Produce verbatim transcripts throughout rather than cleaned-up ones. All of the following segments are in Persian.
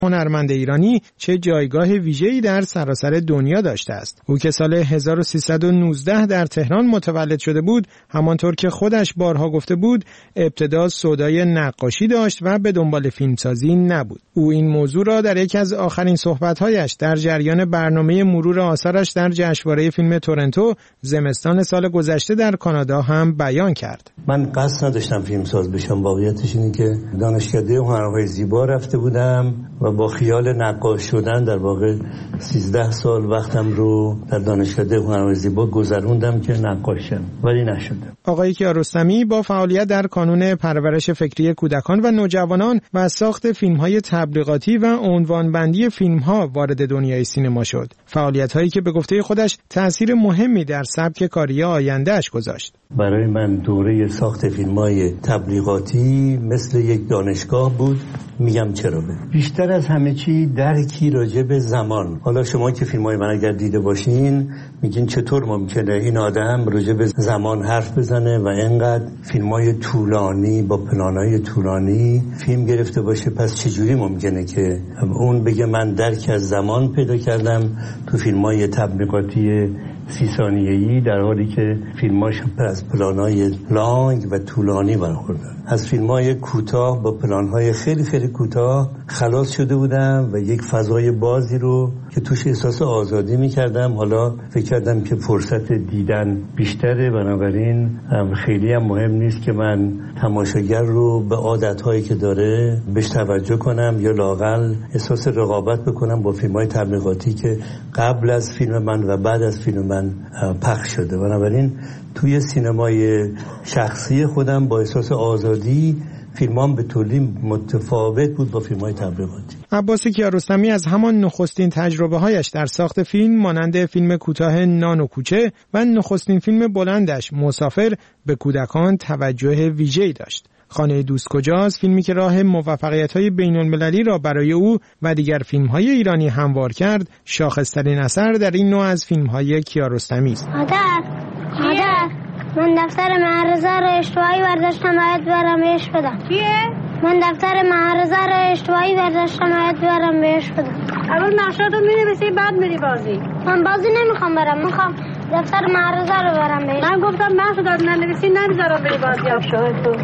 هنرمند ایرانی چه جایگاه ویژه‌ای در سراسر دنیا داشته است. او که سال هزار و سیصد و نوزده در تهران متولد شده بود، همانطور که خودش بارها گفته بود، ابتدا سودای نقاشی داشت و به دنبال فیلمسازی نبود. او این موضوع را در یکی از آخرین صحبت‌هایش در جریان برنامه مرور آثارش در جشنواره فیلم تورنتو زمستان سال گذشته در کانادا هم بیان کرد. من قصد نداشتم فیلمساز بشم، واقعیتش اینه که دانشکده هنرهای زیبا رفته بودم و با خیال نقاش شدن در واقع سیزده سال وقتم رو در دانشکده هنرهای زیبا گذروندم که نقاشم، ولی نشدم. آقای کیارستمی با فعالیت در کانون پرورش فکری کودکان و نوجوانان و ساخت فیلم‌های تبلیغاتی و عنوانبندی فیلم‌ها وارد دنیای سینما شد. فعالیت‌هایی که به گفته خودش تأثیر مهمی در سبک کاری آینده‌اش گذاشت. برای من دوره ساخت فیلم‌های تبلیغاتی مثل یک دانشگاه بود. میگم چرا؟ به بیشتر از همه چی درکی راجع به زمان. حالا شما که فیلم‌های من اگر دیده باشین میگین چطور ممکنه این آدم راجع به زمان حرف بزنه و اینقدر فیلم‌های طولانی با پلان‌های طولانی فیلم گرفته باشه، پس چجوری ممکنه که اون بگه من درک از زمان پیدا کردم تو فیلم‌های تبلیغاتی سی ثانیه‌ای، در حالی که فیلماش از پلان‌های لانگ و طولانی برخوردن. از فیلم‌های کوتاه با پلان‌های خیلی خیلی کوتاه خلاص شده بودم و یک فضای بازی رو که توش احساس آزادی می‌کردم. حالا فکر کردم که فرصت دیدن بیشتره، بنابراین خیلی هم مهم نیست که من تماشاگر رو به عادت‌هایی که داره بهش توجه کنم یا لااقل احساس رقابت بکنم با فیلم‌های تبلیغاتی که قبل از فیلم من و بعد از فیلم من پخش شده. بنابراین توی سینمای شخصی خودم با احساس آزادی فیلمام به طولی متفاوت بود با فیلم‌های تبلیغاتی. عباس کیارستمی از همان نخستین تجربه‌هایش در ساخت فیلم مانند فیلم کوتاه نان و کوچه و نخستین فیلم بلندش مسافر به کودکان توجه ویژه‌ای داشت. خانه دوست کجاست، فیلمی که راه موفقیت‌های بین‌المللی را برای او و دیگر فیلم‌های ایرانی هموار کرد، شاخص‌ترین اثر در این نوع از فیلم‌های کیارستمی است. مادر، مادر، من دفتر معرضه رو اشتباهی برداشتم، باید برم بهش بدم. چیه؟ من دفتر معرضه رو اشتباهی برداشتم، باید برم بهش بدم. اول نقشاتو می‌نویسی بعد میری بازی. من بازی نمیخوام برم، میخوام دفتر معرضه رو برم بهش. من گفتم نقشاتو ننویسی نمیذارم بری بازی. افشار تو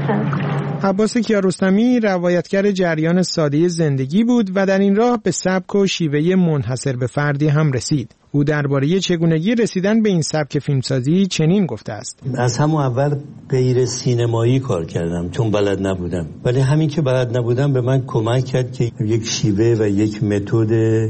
عباس کیارستمی روایتگر جریان ساده زندگی بود و در این راه به سبک و شیوه منحصر به فردی هم رسید. او درباره چگونگی رسیدن به این سبک فیلمسازی چنین گفته است: از همون اول غیر سینمایی کار کردم چون بلد نبودم، ولی همین که بلد نبودم به من کمک کرد که یک شیوه و یک متد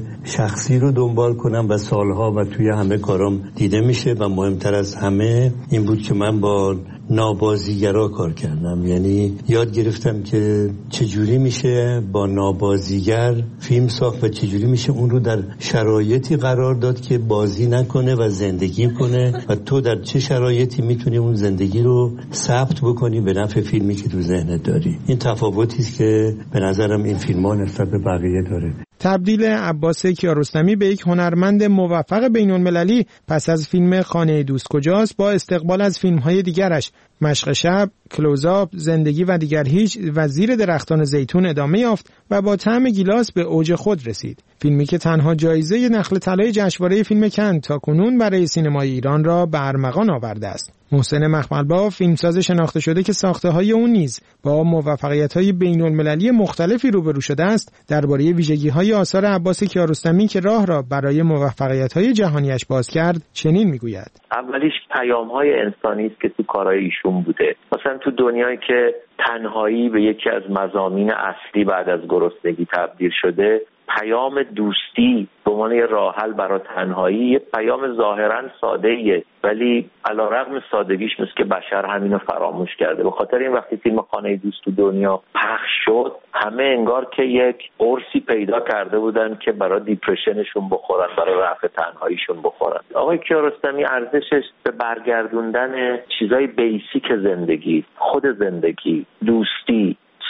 شخصی رو دنبال کنم و سالها و توی همه کارام دیده میشه و مهمتر از همه این بود که من با نابازیگرا کار کردم. یعنی یاد گرفتم که چجوری میشه با نابازیگر فیلم ساخت و چجوری میشه اون رو در شرایطی قرار داد که بازی نکنه و زندگی کنه و تو در چه شرایطی میتونی اون زندگی رو ثبت بکنی به نفع فیلمی که تو ذهنت داری. این تفاوتی است که به نظرم این فیلم‌ها نسبت به بقیه داره. تبدیل عباس کیارستمی به یک هنرمند موفق بین‌المللی پس از فیلم خانه دوست کجاست با استقبال از فیلم‌های دیگرش مشق شب، کلوزآپ، زندگی و دیگر هیچ و زیر درختان زیتون ادامه یافت و با طعم گیلاس به اوج خود رسید. فیلمی که تنها جایزه نخل طلای جشنواره فیلم کن تاکنون برای سینمای ایران را به ارمغان آورده است. محسن مخملباف، فیلمساز شناخته شده که ساخته‌های او نیز با موفقیت‌های بین‌المللی مختلفی روبرو شده است، درباره ویژگی‌های آثار عباس کیارستمی که راه را برای موفقیت‌های جهانیش باز کرد چنین می‌گوید: اولیش پیام‌های انسانی است که تو کارهای ایشون بوده. مثلا تو دنیایی که تنهایی به یکی از مضامین اصلی بعد از گرسنگی تبدیل شده، پیام دوستی به عنوان یه راه حل برای تنهایی یه پیام ظاهراً ساده‌ایه، ولی علیرغم سادگیش مثل که بشر همینو فراموش کرده. به خاطر این وقتی فیلم خانه دوست تو دنیا پخش شد، همه انگار که یک قرصی پیدا کرده بودن که برای دیپرشنشون بخورن، برای رفع تنهاییشون بخورن. آقای کیارستمی ارزشش به برگردوندن چیزای بیسیک زندگی، خود زندگی، دوستی،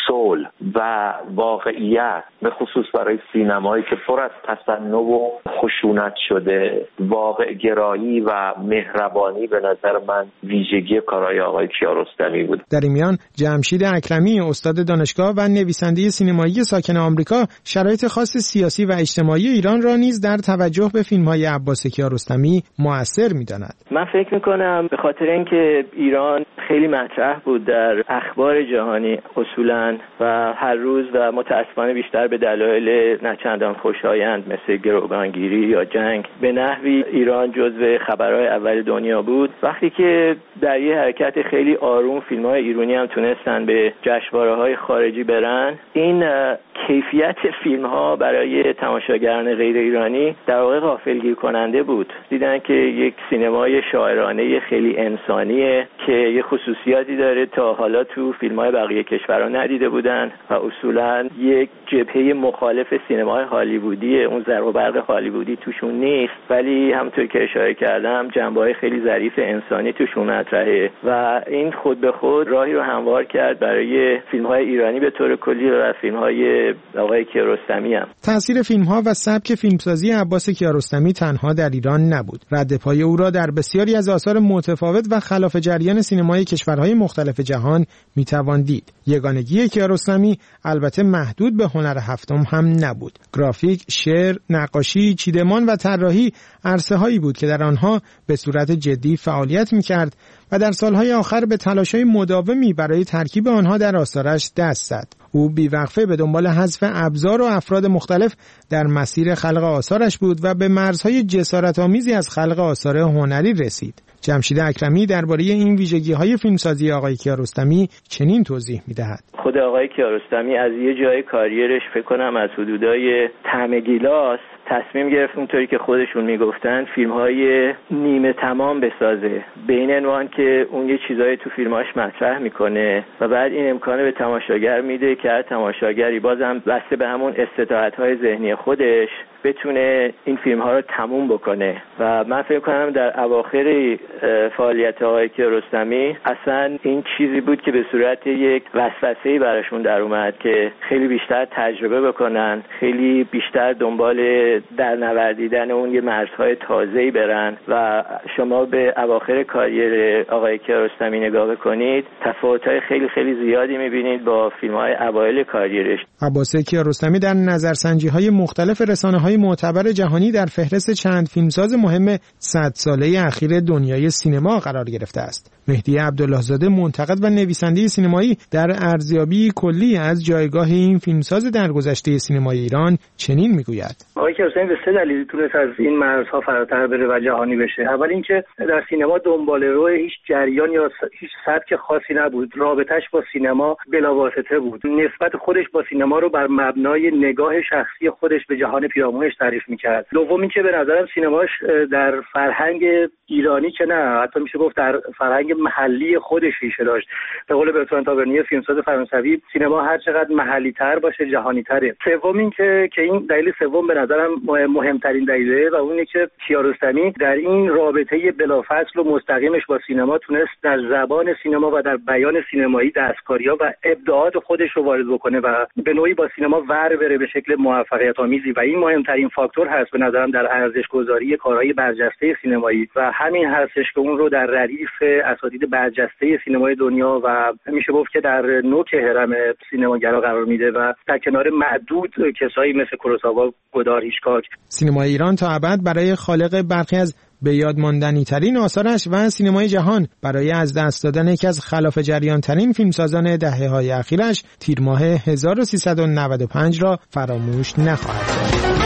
صلح و واقعیت، به خصوص برای سینمایی که پر از تصنع و خشونت شده، واقع گرایی و مهربانی به نظر من ویژگی کارهای آقای کیارستمی بود. در این میان جمشید اکرمی، استاد دانشگاه و نویسنده سینمایی ساکن آمریکا، شرایط خاص سیاسی و اجتماعی ایران را نیز در توجه به فیلم‌های عباس کیارستمی مؤثر می‌داند. من فکر می‌کنم به خاطر اینکه ایران خیلی مطرح بود در اخبار جهانی اصولاً و هر روز و متأسفانه بیشتر به دلایل نچندان خوشایند مثل گروگانگیری یا جنگ به نحوی ایران جزو خبرهای اول دنیا بود. وقتی که در یه حرکت خیلی آروم فیلم‌های ایرانی هم تونستن به جشنواره‌های خارجی برن، این کیفیت فیلم‌ها برای تماشاگران غیر ایرانی در واقع غافلگیر کننده بود. دیدن که یک سینمای شاعرانه خیلی انسانیه که یه خصوصیاتی داره تا حالا تو فیلم‌های بقیه کشورها ندیده بودن و اصولاً یک جبهه مخالف سینمای هالیوودی، اون زر و برق هالیوودی توشون نیست، ولی همونطور که اشاره کردم جنبه‌های خیلی ظریف انسانی توشون مطرحه و این خود به خود راهی رو هموار کرد برای فیلم‌های ایرانی به طور کلی و فیلم‌های آقای کیارستمی هم. تأثیر فیلم‌ها و سبک فیلمسازی عباس کیارستمی تنها در ایران نبود. رد پای او را در بسیاری از آثار متفاوت و خلاف جریان سینمای کشورهای مختلف جهان می‌توان دید. یگانگی کیارستمی البته محدود به هنر هفتم هم نبود. گرافیک، شعر، نقاشی، چیدمان و طراحی عرصه‌هایی بود که در آنها به صورت جدی فعالیت می‌کرد و در سالهای آخر به تلاش‌های مداومی برای ترکیب آنها در آثارش دست زد. او بیوقفه به دنبال حذف ابزار و افراد مختلف در مسیر خلق آثارش بود و به مرزهای جسارت‌آمیزی از خلق آثار هنری رسید. جمشید اکرمی درباره این ویژگی‌های فیلمسازی آقای کیارستمی چنین توضیح می‌دهد. خود آقای کیارستمی از یه جای کاریرش فکر کنم از حدودای طعم گیلاس تصمیم گرفت اونطوری که خودشون میگفتن فیلم‌های نیمه تمام بسازه، به این عنوان که اون یه چیزایی تو فیلماش مطرح میکنه و بعد این امکانه به تماشاگر میده که هر تماشاگری بازم بسته به همون استطاعت‌های ذهنی خودش بتونه این فیلم‌ها رو تموم بکنه و من فکر کنم در اواخر فعالیت آقای کیارستمی اصلا این چیزی بود که به صورت یک وسوسه‌ای براشون در اومد که خیلی بیشتر تجربه بکنن، خیلی بیشتر دنبال در نوردیدن اون یه مرزهای تازه‌ای برن و شما به اواخر کاریر آقای کیارستمی نگاه بکنید تفاوت‌های خیلی خیلی زیادی می‌بینید با فیلم‌های اوایل کاریرش. عباس کیارستمی در نظرسنجی‌های مختلف رسانه‌های معتبر جهانی در فهرست چند فیلمساز مهم صد ساله اخیر دنیای سینما قرار گرفته است. مهدی عبدالله‌زاده، منتقد و نویسنده سینمایی، در ارزیابی کلی از جایگاه این فیلمساز در گذشته سینمای ایران چنین میگوید: آقای کیارستمی به سه دلیل تونست از این مرزها فراتر بره و جهانی بشه. اول اینکه در سینما دنبال رو هیچ جریان یا هیچ سبک خاصی نبود، رابطش با سینما بلاواسطه بود، نسبت خودش با سینما رو بر مبنای نگاه شخصی خودش به جهان پیرامونش تعریف میکرد. دوم اینکه به نظرم سینماش در فرهنگ ایرانی که نه، حتی میشه گفت در فرهنگ محلی خودش ریشه داشت. به قول برتراند تاورنیه فیلمساز فرانسوی، سینما هر چقدر محلی تر باشه جهانی تره. سوم اینکه که این دلیل سوم به نظرم مهمترین دلیله و اونه که کیارستمی در این رابطه بلافاصل و مستقیمش با سینما تونست در زبان سینما و در بیان سینمایی دستکاری‌ها و ابداعات خودش رو وارد بکنه و به نوعی با سینما ور بره به شکل موفقیت آمیزی و این مهمترین فاکتور هست به نظرم در ارزش گذاری کارهای برجسته سینمایی و همین هستش که اون رو در ردیف اساتید برجسته سینمای دنیا و میشه گفت که در نوک هرم سینماگرا قرار میده و در کنار معدود کسایی مثل کوروساوا، گودار، هیچکاک. سینمای ایران تا ابد برای خالق برخی از به یاد ماندنی ترین آثارش و سینمای جهان برای از دست دادن یکی از خلاف جریان ترین فیلمسازان دهه‌های اخیرش تیر ماه هزار و سیصد و نود و پنج را فراموش نخواهد کرد.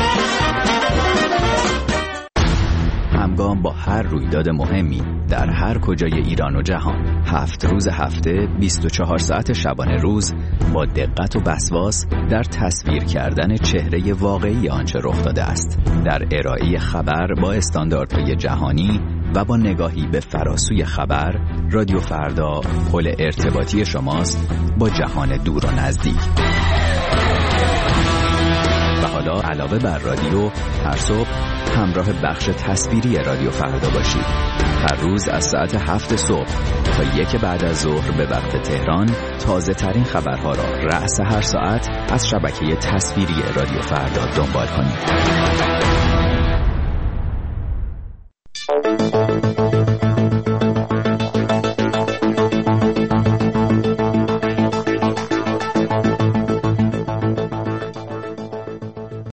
همگام با هر رویداد مهمی در هر کجای ایران و جهان، هفت روز هفته، بیست و چهار ساعت شبانه روز، با دقت و وسواس در تصویر کردن چهره واقعی آنچه رخ داده است، در ارائه خبر با استانداردهای جهانی و با نگاهی به فراسوی خبر، رادیو فردا پل ارتباطی شماست با جهان دور و نزدیک. و حالا علاوه بر رادیو، هر صبح همراه بخش تصویری رادیو فردا باشید. هر روز از ساعت هفت صبح تا یک بعد از ظهر به وقت تهران تازه ترین خبرها را رأس هر ساعت از شبکه تصویری رادیو فردا دنبال کنید.